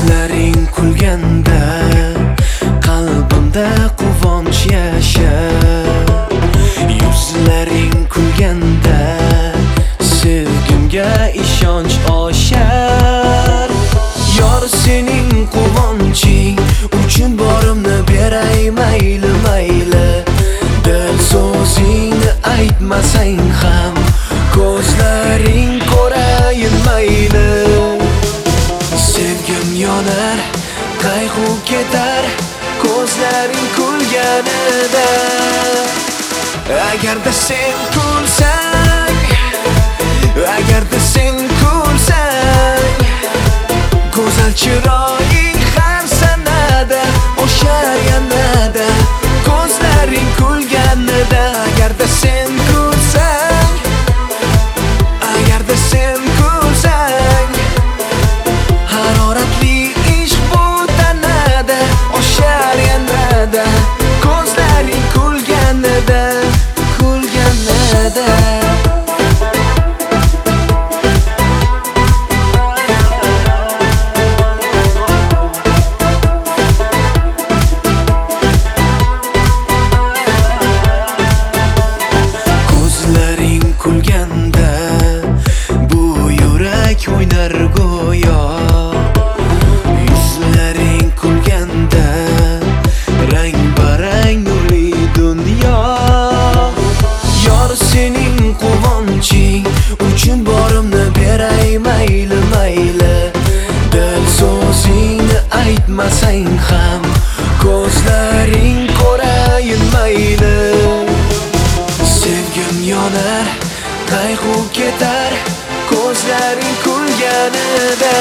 Ko'zlaring kulganda qalbimda quvonch yashar. Yuzlaring kulganda sevgimga ishonch oshar. Yor sening quvonching uchun borimni beray mayli mayli. Dil so'zingni aytmasang ham ko'zlaring ko'rayin mayli. Sevgim yonar, qayg'u ketar ko'zlaring kulganida. Agarda sen kulsang, agarda sen kulsang, go'zal chiroying har sanada oshar yanada. Ko'zlaring kulganida. Agarda sen kulsang, agarda sen kulsang, haroratli ishq bu tanada oshar yanada. Ko'zlaring kulganida, kulganida. Kulganda bu yurak o'ynar go'yo. Yuzlaring kulganda rang barang nurli dunyo. Yor sening quvonching uchun borimni beray mayli mayli. Dil so'zingni aytmasang ham ko'zlaring ko'rayin mayli. Sevgim yonar, qayg'u ketar ko'zlaring kulganida.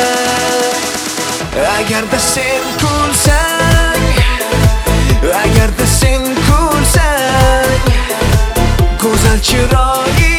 Agarda sen kulsang, agarda sen kulsang, go'zal chiroying